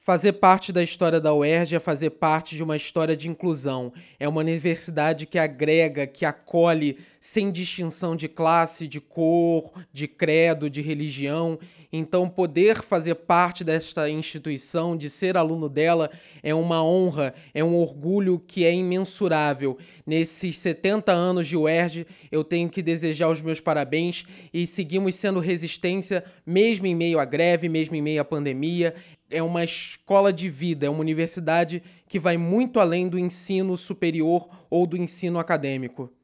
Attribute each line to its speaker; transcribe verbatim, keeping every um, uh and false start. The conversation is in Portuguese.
Speaker 1: Fazer parte da história da U E R J é fazer parte de uma história de inclusão. É uma universidade que agrega, que acolhe, sem distinção de classe, de cor, de credo, de religião. Então, poder fazer parte desta instituição, de ser aluno dela, é uma honra, é um orgulho que é imensurável. Nesses setenta anos de U E R J, eu tenho que desejar os meus parabéns e seguimos sendo resistência, mesmo em meio à greve, mesmo em meio à pandemia. É uma escola de vida, é uma universidade que vai muito além do ensino superior ou do ensino acadêmico.